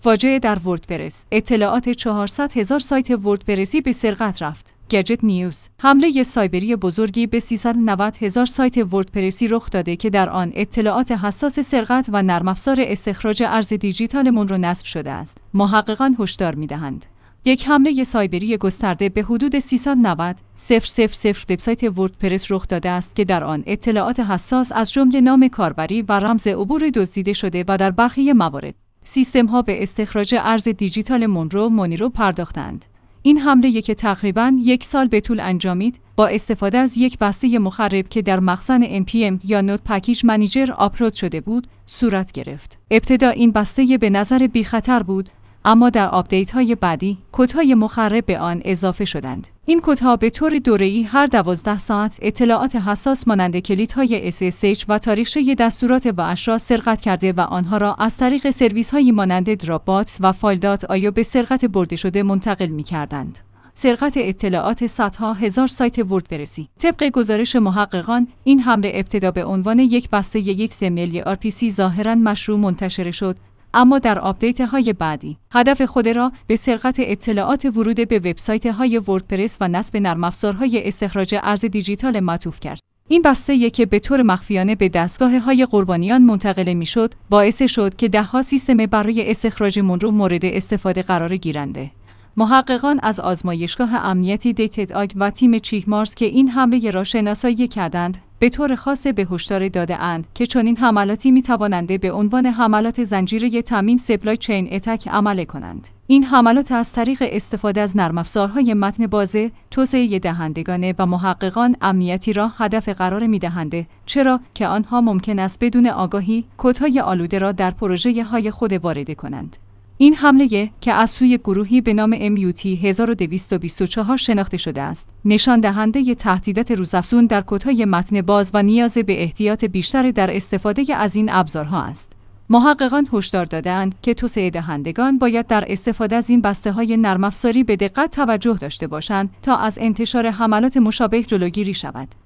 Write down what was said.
فاجعه در وردپرس. اطلاعات 400,000 سایت وردپرسی به سرقت رفت. گجت نیوز. حمله سایبری بزرگی به 390,000 سایت وردپرسی رخ داده که در آن اطلاعات حساس سرقت و نرم افزار استخراج ارز دیجیتالمان را نصب شده است. محققان هشدار می‌دهند یک حمله سایبری گسترده به حدود 390,000 وبسایت وردپرس رخ داده است که در آن اطلاعات حساس از جمله نام کاربری و رمز عبور دزدیده شده و در برخی موارد سیستم‌ها به استخراج ارز دیجیتال مونیرو پرداختند. این حمله که تقریباً 1 سال به طول انجامید، با استفاده از یک بسته مخرب که در مخزن npm یا نود پکیج منیجر آپلود شده بود، صورت گرفت. ابتدا این بسته به نظر بی خطر بود، اما در آپدیت‌های بعدی کدهای مخرب به آن اضافه شدند. این کدها به طور دوره‌ای هر 12 ساعت اطلاعات حساس مانند کلیدهای SSH و تاریخچه دستورات باش را سرقت کرده و آنها را از طریق سرویس‌هایی مانند دراپباکس و فایل.io به سرقت برده شده منتقل می‌کردند. سرقت اطلاعات صدها هزار سایت وردپرسی. طبق گزارش محققان، این حمله ابتدا به عنوان یک بسته XML یا RPC ظاهراً مشروع منتشر شد، اما در آپدیت‌های بعدی هدف خود را به سرقت اطلاعات ورود به وبسایت‌های وردپرس و نصب نرم افزارهای استخراج ارز دیجیتال معطوف کرد. این بسته که به طور مخفیانه به دستگاه‌های قربانیان منتقل می‌شد، باعث شد که ده‌ها سیستم برای استخراج مونرو مورد استفاده قرار گیرند. محققان از آزمایشگاه امنیتی دیتدآگ و تیم چیکمارس که این حمله را شناسایی کردند، به طور خاص به هشدار داده‌اند که چنین حملاتی می‌توانند به عنوان حملات زنجیره تامین سپلای چین اتک عمل کنند. این حملات از طریق استفاده از نرم افزارهای متن بازه، توسعه دهندگان و محققان امنیتی را هدف قرار می‌دهند، چرا که آنها ممکن است بدون آگاهی کدهای آلوده را در پروژه‌های خود وارد کنند. این حمله که از سوی گروهی به نام MUT 1224 شناخته شده است، نشان دهنده تهدیدات روزافزون در کدهای متن باز و نیاز به احتیاط بیشتر در استفاده از این ابزارها است. محققان هشدار دادند که توسعه دهندگان باید در استفاده از این بسته‌های نرم افزاری به دقت توجه داشته باشند تا از انتشار حملات مشابه جلوگیری شود.